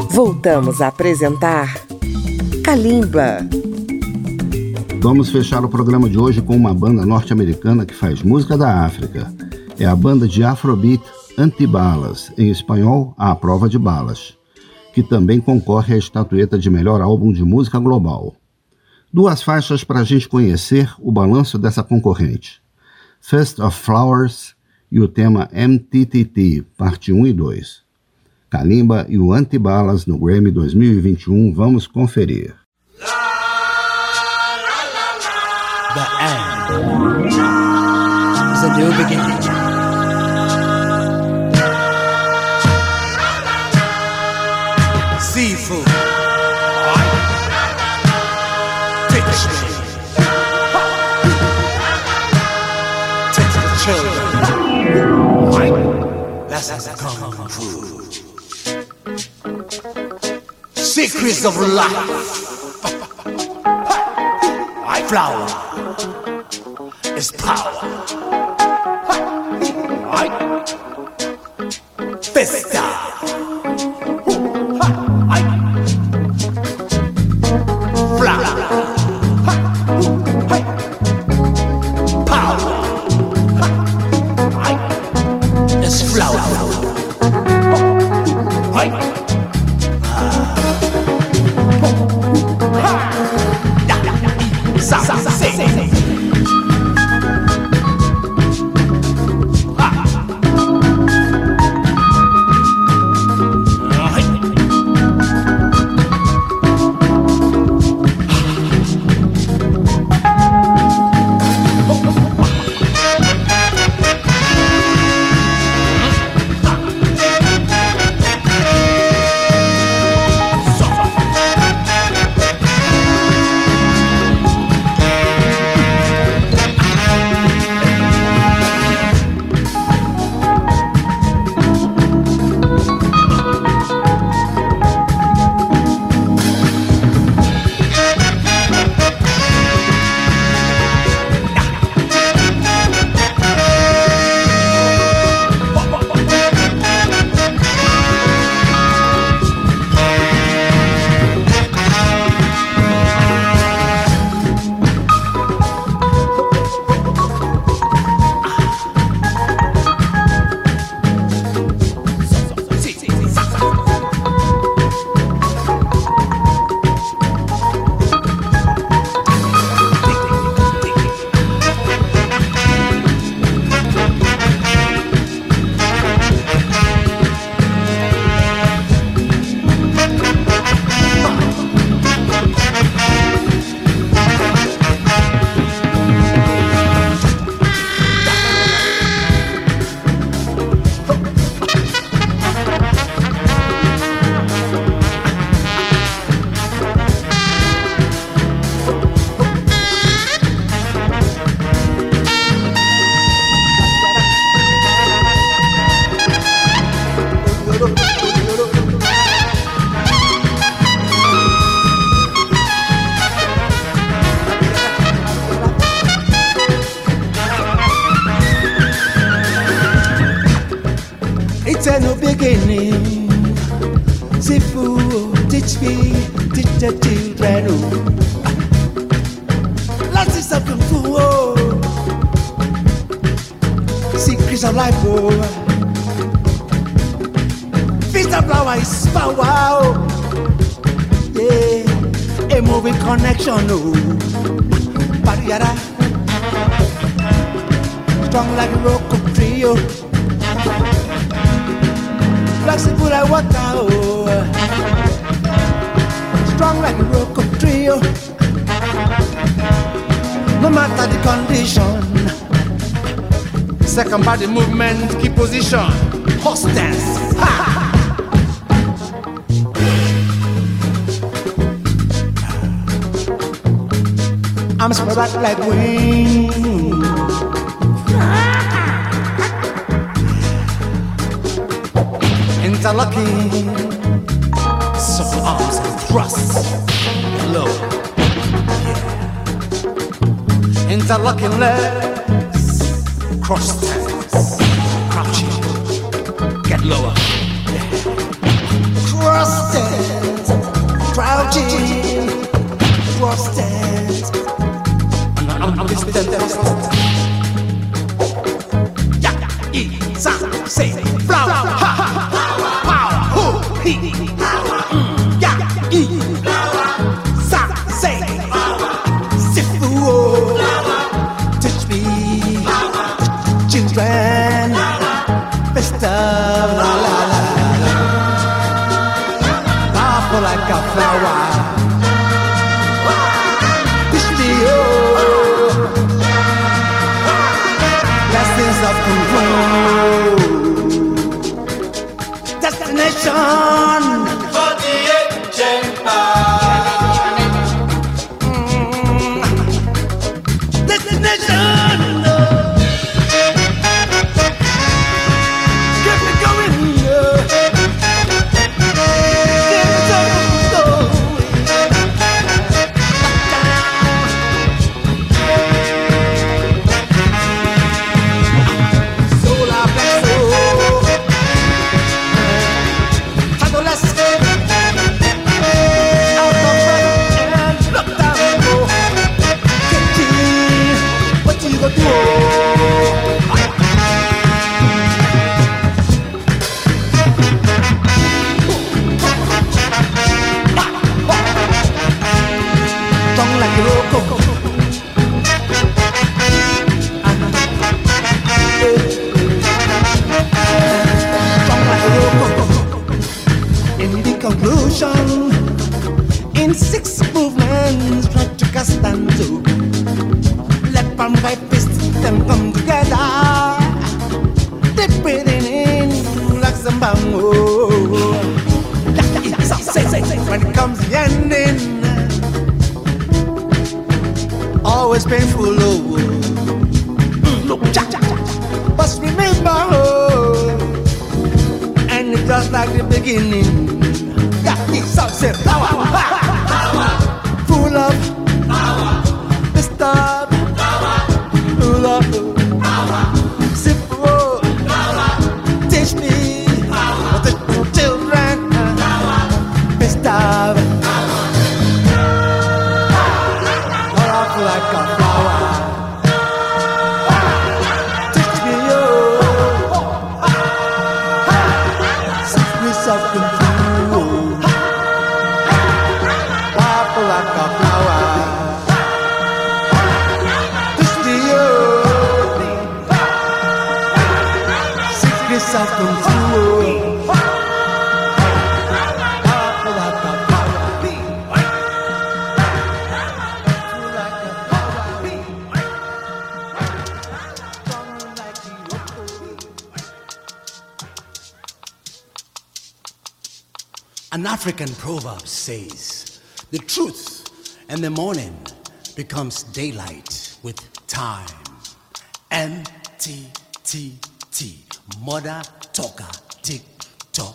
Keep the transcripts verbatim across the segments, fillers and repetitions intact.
Voltamos a apresentar Kalimba. Vamos fechar o programa de hoje com uma banda norte-americana que faz música da África. É a banda de Afrobeat Antibalas, em espanhol, A Prova de Balas, que também concorre à estatueta de melhor álbum de música global. Duas faixas para a gente conhecer o balanço dessa concorrente. Fest of Flowers e o tema M T T T, parte um e dois. Kalimba e o Antibalas no Grammy dois mil e vinte e um, vamos conferir. The end is a new beginning. Seafood, teach me, teach the children, lessons come true. Secrets of life. Flower is power. Festa. Flower. Power is flower. It's a new beginning. Sifu, teach me, teach the children. Let's see something cool. Secrets of life, oh. Feast of flower is power. Yeah, a moving connection, oh. Pariara, strong like a rock of trio. Flexible like water, oh. Strong like a rock of trio. No matter the condition. Second body movement, keep position. Horse dance. Ha! I'm spread out like wings. Interlocking, so arms and thrusts, low, yeah. Interlocking legs, cross stance, crouching, get lower, yeah. Cross stance. destination. forty-eight Chamber. Mm. Destination. Get me going. Get me going. Solar black soul. Adolescent. Out of breath and look down low. Get you. What you gonna do? Don't like your coco. Don't like your coco. In the conclusion, in six movements, try to cast and do. Let palm right fist them come together. They breathing in like some bamboo. When it comes the ending, always painful, oh. Look, but remember, oh, and it's just like the beginning. Got this sunset power, power, full of power, disturbed, power, full of power, simple, power, teach me, power, teach the children, power, disturbed. Like a flower, teach me you, teach me something true. Pop like a flower, teach me you, teach me something true. Pop like a An African proverb says, the truth in the morning becomes daylight with time. M T T T, mother talker, tick tock.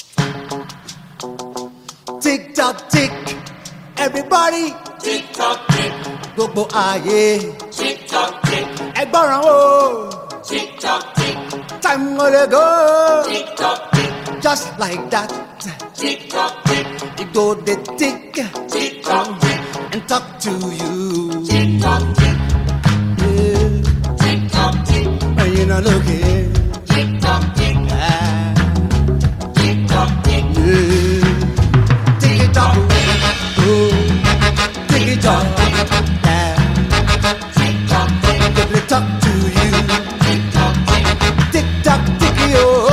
Tick tock, tick, everybody. Tick tock, tick. Gbogbo ayé. Tick tock, tick. Ẹgbọ́ràn o. Tick tock, tick. Time gonna go. Tick tock, tick. Just like that. Tick tock, tick. It go the tick, tick tock, tick, and talk to you. Tick tock, tick. Yeah. Tick tock, tick. When you're not looking. Tick tock, tick. Ah. Tick tock, tick. Yeah. Tick it tock. Oh. Tick it tock. Yeah. Tick tock, tick. Let me talk to you. Tick tock, tick. Tick tock, tick. Oh.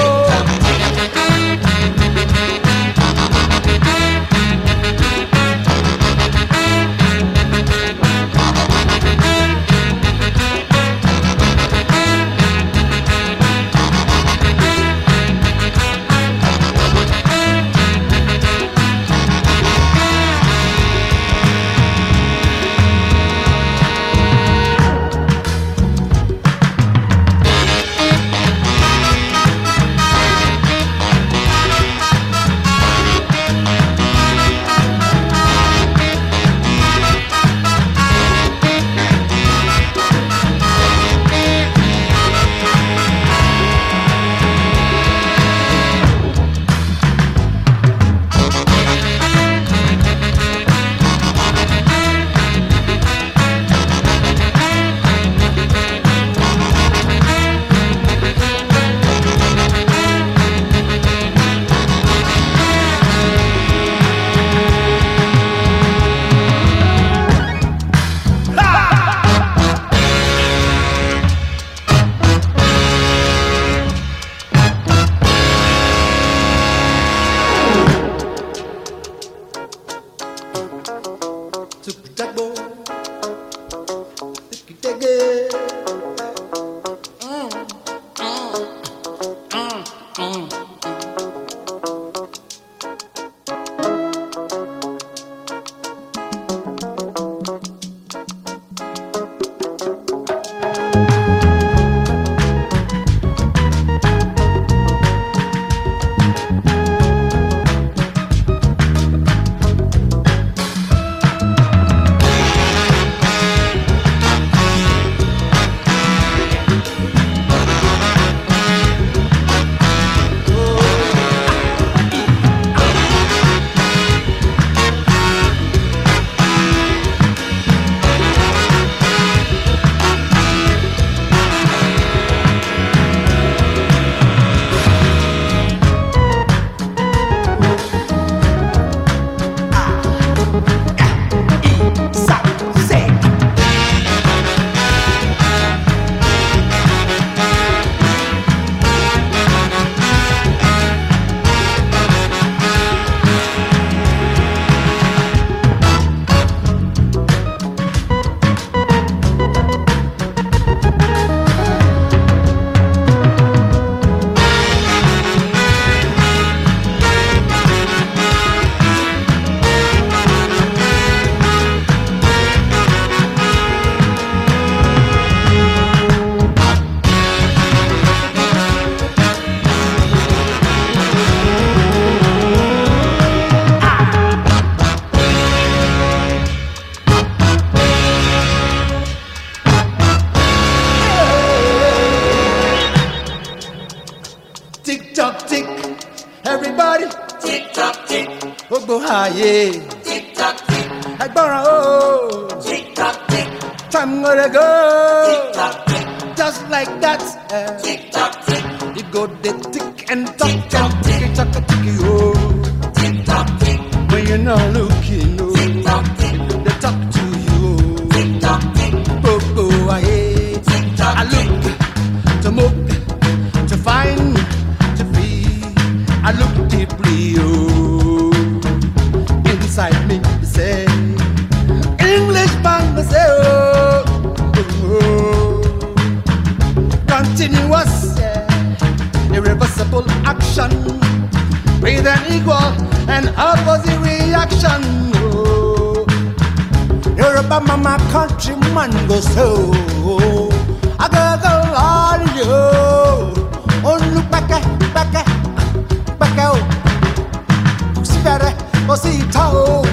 everybody. Tick tock tick. Oh go high, yeah. Tick tock tick. I borrow. Oh. Tick tock tick. Time gonna go. Tick tock tick. Just like that. Uh, tick tock tick. You go the tick and tock tock tick tock tick. Oh. Tick tock tick. When you're not looking, oh. Tick tock tick. They talk to you. Tick tock tick. Oh go high. Tick tock. I look to move, to find, to feel. I look deeply, oh, inside me, say, Englishman, say, oh, oh, continuous, yeah, irreversible action, with an equal and opposite reaction, oh, Yoruba mama countryman go so, I go go all you, oh look back, back, back out, spare, go see tao,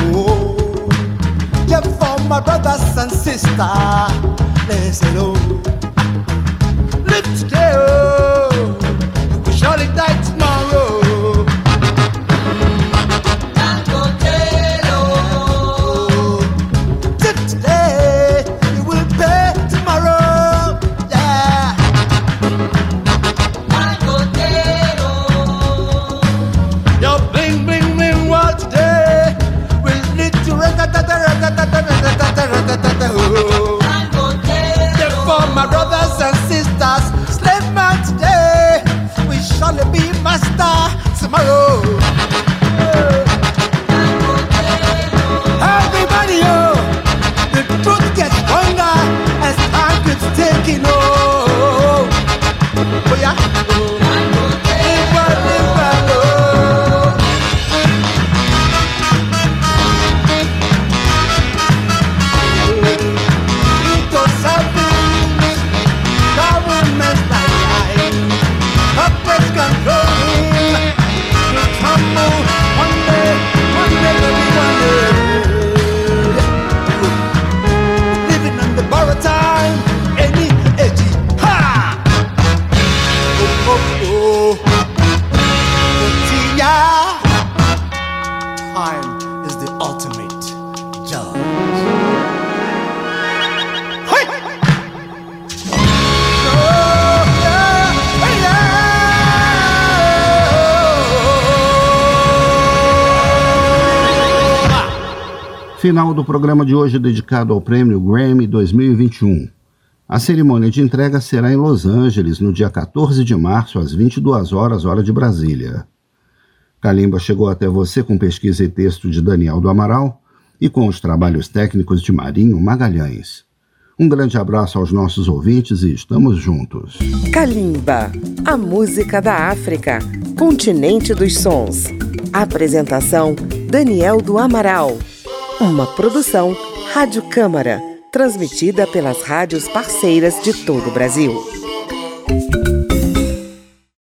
yeah for my brothers and sisters, let's hello, live today, oh, we surely die tomorrow. For my brothers and sisters, slave man today, we shall be master tomorrow. Everybody, oh, the truth gets stronger as time keeps taking oh, oh yeah, oh. Live well, live well, oh. Final do programa de hoje dedicado ao Prêmio Grammy dois mil e vinte e um. A cerimônia de entrega será em Los Angeles no dia quatorze de março, às vinte e duas horas, hora de Brasília. Kalimba chegou até você com pesquisa e texto de Daniel do Amaral e com os trabalhos técnicos de Marinho Magalhães. Um grande abraço aos nossos ouvintes e estamos juntos. Kalimba, a música da África, continente dos sons. Apresentação, Daniel do Amaral. Uma produção Rádio Câmara, transmitida pelas rádios parceiras de todo o Brasil.